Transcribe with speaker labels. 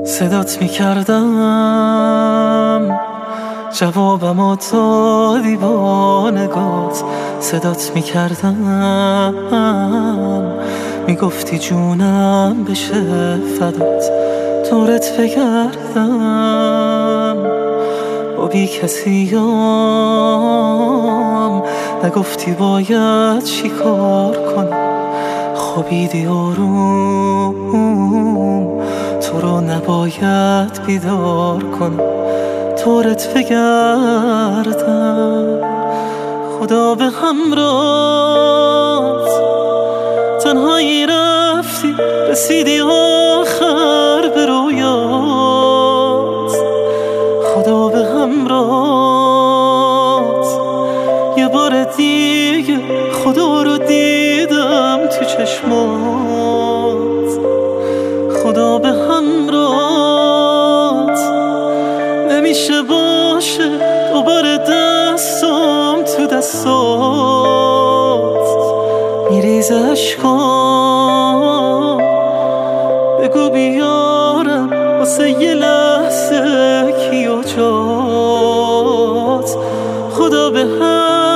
Speaker 1: صدات میکردم جوابمو دادی با نگات، صدات میکردم میگفتی جونم بشه فدات، دورت بگردم با بی کسیم، نگفتی باید چی کار کنم، خوابیدی آروم تو رو نباید بیدار کنم، دورت بگردم خدا به همراهت، تنهایی رفتی رسیدی آخر به رویات، خدا به همراهت، یه بار دیگه خدا رو دیدم تو چشمات، خدا به همراهت، نمیشه باشه دوباره دستم تو دستات، میریزه اشکام، بگو بیارم واسه یه لحظه کیو جات، خدا به هم